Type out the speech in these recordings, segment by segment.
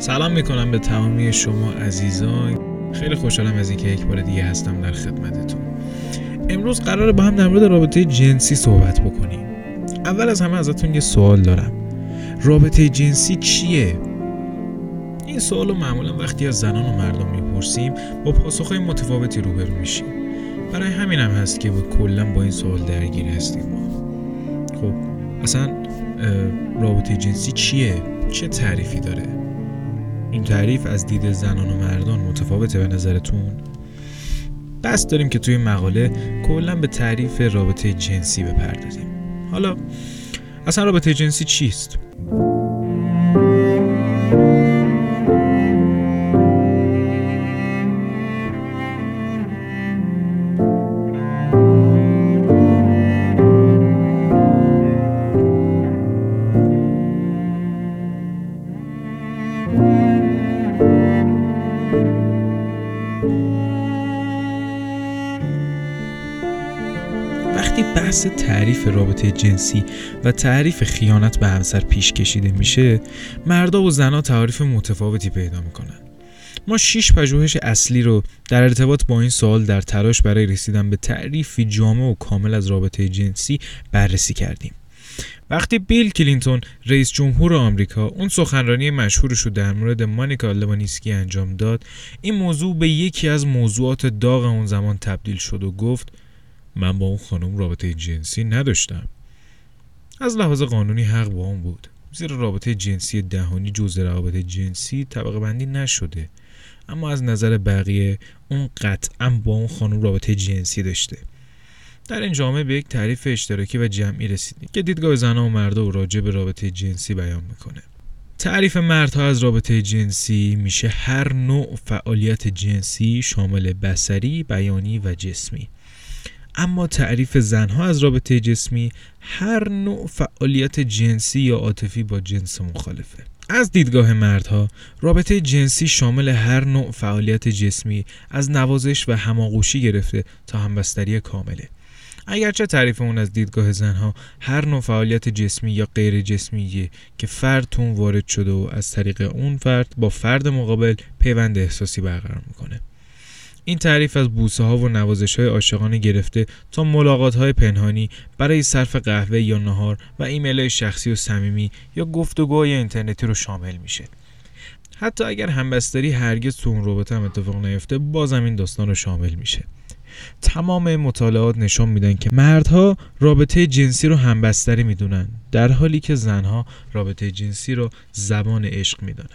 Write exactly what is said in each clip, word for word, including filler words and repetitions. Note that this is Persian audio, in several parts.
سلام میکنم به تمامی شما عزیزان. خیلی خوشحالم از اینکه یک بار دیگه هستم در خدمتتون. امروز قراره با هم در مورد رابطه جنسی صحبت بکنیم. اول از همه ازتون یه سوال دارم. رابطه جنسی چیه؟ این سوالو معمولا وقتی از زنان و مردم میپرسیم با پاسخهای متفاوتی روبرو میشیم. برای همین هم هست که کلا با این سوال درگیر هستیم ما. خب اصلا رابطه جنسی چیه؟ چه تعریفی داره؟ این تعریف از دید زنان و مردان متفاوته به نظرتون؟ بس داریم که توی مقاله کلا به تعریف رابطه جنسی بپردازیم. حالا اصلا رابطه جنسی چیست؟ وقتی بحث تعریف رابطه جنسی و تعریف خیانت به همسر پیش کشیده میشه، مردا و زنا تعریف متفاوتی پیدا میکنن. ما شش پژوهش اصلی رو در ارتباط با این سوال در تلاش برای رسیدن به تعریفی جامع و کامل از رابطه جنسی بررسی کردیم. وقتی بیل کلینتون رئیس جمهور آمریکا اون سخنرانی مشهورش رو در مورد مانیکا لوانیسکی انجام داد، این موضوع به یکی از موضوعات داغ اون زمان تبدیل شد و گفت من با اون خانم رابطه جنسی نداشتم. از لحاظ قانونی حق با اون بود، زیرا رابطه جنسی دهانی جزء روابط جنسی طبقه بندی نشده، اما از نظر بقیه اون قطعا با اون خانم رابطه جنسی داشته. در این جامعه به یک تعریف اشتراکی و جمعی رسیدیم که دیدگاه زنان و مردا راجع به رابطه جنسی بیان میکنه. تعریف مردها از رابطه جنسی میشه هر نوع فعالیت جنسی شامل بصری، بیانی و جسمی. اما تعریف زنها از رابطه جسمی هر نوع فعالیت جنسی یا عاطفی با جنس مخالفه. از دیدگاه مردها رابطه جنسی شامل هر نوع فعالیت جسمی از نوازش و هماغوشی گرفته تا همبستری کامله. اگرچه تعریف اون از دیدگاه زنها هر نوع فعالیت جسمی یا غیر جسمیه که فرد تون وارد شده و از طریق اون فرد با فرد مقابل پیوند احساسی برقرار میکنه. این تعریف از بوسه ها و نوازش های عاشقانه گرفته تا ملاقات های پنهانی برای صرف قهوه یا نهار و ایمیل های شخصی و صمیمی یا گفتگوهای اینترنتی رو شامل میشه. حتی اگر همبستری هرگز تو اون رابطه هم اتفاق نیفته، بازم این داستان رو شامل میشه. تمام مطالعات نشون میدن که مردها رابطه جنسی رو همبستری میدونن، در حالی که زنها رابطه جنسی رو زبان عشق میدونن.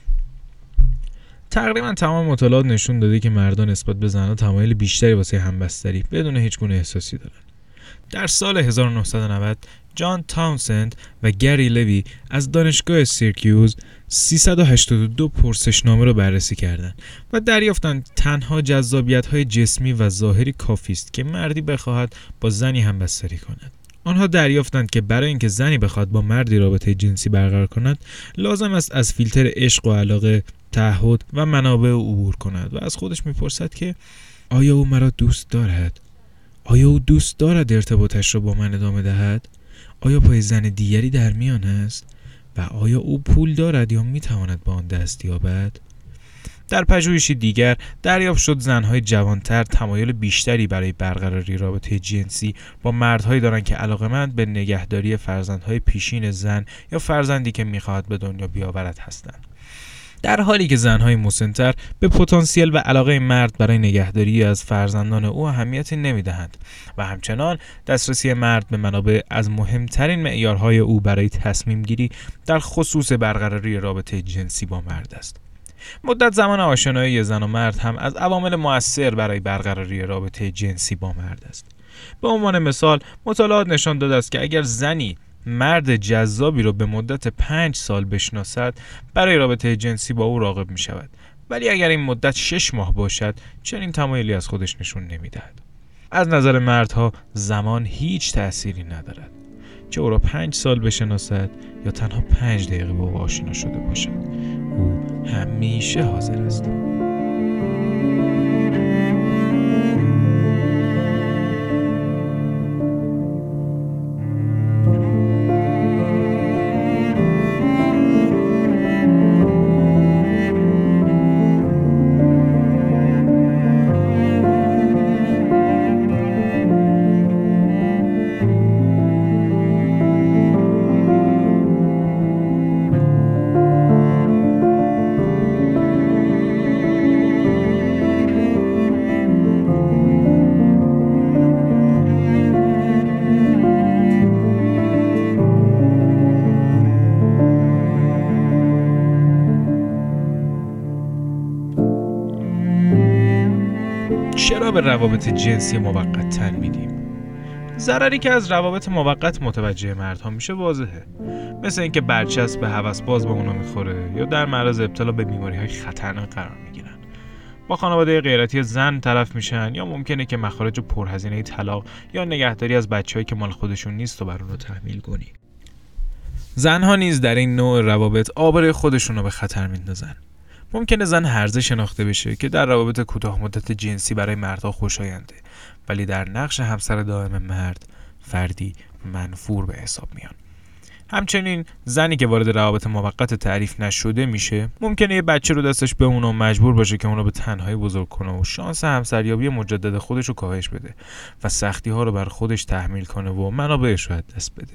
تقریبا تمام مطالعات نشون داده که مردان نسبت به زنها تمایل بیشتری واسه همبستری بدون هیچ گونه احساسی دارن. در سال هزار و نهصد و نود جان تاونسند و گری لوی از دانشگاه سیرکیوز سیصد و هشتاد و دو پرسشنامه رو بررسی کردند و دریافتند تنها جذابیت‌های جسمی و ظاهری کافی است که مردی بخواهد با زنی همبستری کند. آنها دریافتند که برای اینکه زنی بخواد با مردی رابطه جنسی برقرار کند، لازم است از فیلتر عشق و علاقه، تعهد و منابع عبور کند و از خودش میپرسد که آیا او مرا دوست دارد؟ آیا او دوست دارد ارتباطش را با من ادامه دهد؟ آیا پای زن دیگری در میان است؟ و آیا او پول دارد یا میتواند با آن دست یابد؟ در پژوهشی دیگر دریافت شد زنهای جوانتر تمایل بیشتری برای برقراری رابطه جنسی با مردهایی دارند که علاقه‌مند به نگهداری فرزندهای پیشین زن یا فرزندی که میخواهد به دنیا بیاورد هستند، در حالی که زنهای مسن‌تر به پتانسیل و علاقه مرد برای نگهداری از فرزندان او اهمیتی نمیدهند و همچنان دسترسی مرد به منابع از مهمترین معیارهای او برای تصمیم گیری در خصوص برقراری رابطه جنسی با مرد است. مدت زمان آشنایی زن و مرد هم از عوامل مؤثر برای برقراری رابطه جنسی با مرد است. به عنوان مثال مطالعات نشان داده است که اگر زنی مرد جذابی رو به مدت پنج سال بشناسد، برای رابطه جنسی با او راغب می شود، ولی اگر این مدت شش ماه باشد چنین تمایلی از خودش نشون نمی دهد. از نظر مردها زمان هیچ تأثیری ندارد، چه او را پنج سال بشناسد یا تنها پنج دقیقه با او آشنا شده باشد، او همیشه حاضر است. به روابط جنسی موقت تن میدیم. ضرری که از روابط موقت متوجه مردها میشه واضحه، مثل اینکه برچسب به هوس باز به اونا میخوره یا در معرض ابتلا به بیماری‌های خطرناک قرار میگیرن. با خانواده غیرتی زن طرف میشن یا ممکنه که مخارج پرهزینه طلاق یا نگهداری از بچه‌هایی که مال خودشون نیست و بر اون رو تحمیل کنی. زنها نیز در این نوع روابط آبروی خودشون رو به خطر میندازن. ممکنه زن هرزه شناخته بشه که در روابط کوتاه مدت جنسی برای مردها خوشاینده، ولی در نقش همسر دائم مرد فردی منفور به حساب میان. همچنین زنی که وارد روابط موقت تعریف نشده میشه ممکنه یه بچه رو دستش بمونه و مجبور باشه که اونو به تنهایی بزرگ کنه و شانس همسریابی مجدد خودش رو کاهش بده و سختی ها رو بر خودش تحمیل کنه و منابعش رو دست بده.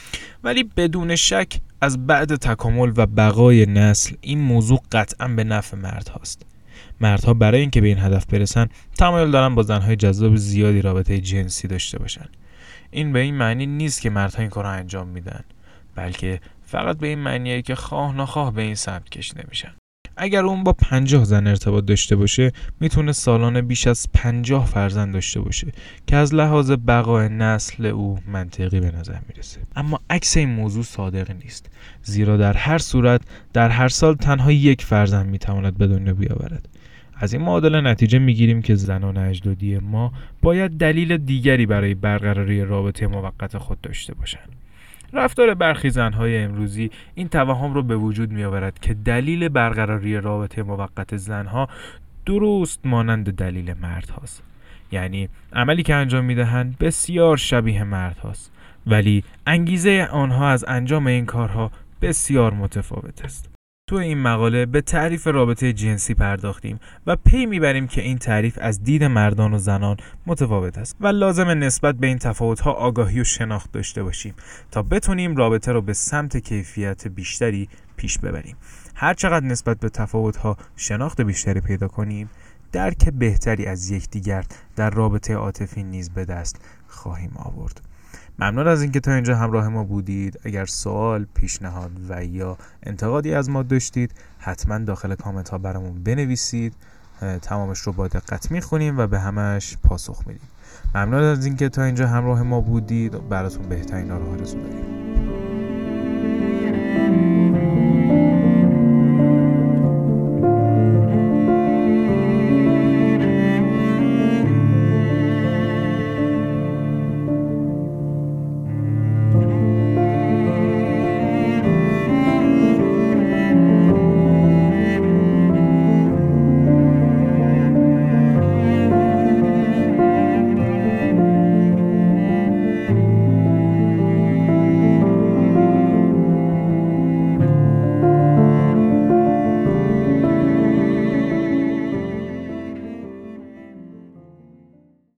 ولی بدون شک از بعد تکامل و بقای نسل این موضوع قطعا به نفع مرد هاست. مردها برای اینکه به این هدف برسن تمایل دارن با زنهای جذاب زیادی رابطه جنسی داشته باشن. این به این معنی نیست که مردها این کار رو انجام میدن، بلکه فقط به این معنیه که خواه نخواه به این سمت کشیده میشن. اگر اون با پنجاه زن ارتباط داشته باشه میتونه سالانه بیش از پنجاه فرزند داشته باشه که از لحاظ بقای نسل او منطقی به نظر میرسه. اما عکس این موضوع صادق نیست، زیرا در هر صورت در هر سال تنها یک فرزند میتواند به دنیا بیاورد. از این معادله نتیجه میگیریم که زنان اجدادی ما باید دلیل دیگری برای برقراری رابطه موقت خود داشته باشند. رفتار برخی زنهای امروزی این توهم رو به وجود می آورد که دلیل برقراری رابطه موقت زنها درست مانند دلیل مرد هاست. یعنی عملی که انجام می دهند بسیار شبیه مرد هاست، ولی انگیزه آنها از انجام این کارها بسیار متفاوت است. تو این مقاله به تعریف رابطه جنسی پرداختیم و پی میبریم که این تعریف از دید مردان و زنان متفاوت است و لازم نسبت به این تفاوت‌ها آگاهی و شناخت داشته باشیم تا بتونیم رابطه رو به سمت کیفیت بیشتری پیش ببریم. هر چقدر نسبت به تفاوت‌ها شناخت بیشتری پیدا کنیم، درک بهتری از یکدیگر در رابطه عاطفی نیز به دست خواهیم آورد. ممنون از اینکه تا اینجا همراه ما بودید. اگر سوال، پیشنهاد و یا انتقادی از ما داشتید حتما داخل کامنت ها برامون بنویسید. تمامش رو با دقت میخونیم و به همش پاسخ میدیم. ممنون از اینکه تا اینجا همراه ما بودید. براتون بهترین ها رو آرزو داریم.